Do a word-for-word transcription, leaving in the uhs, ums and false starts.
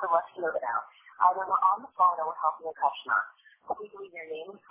So let's hear it out. Either we're on the phone or we're helping a customer. Please leave your name and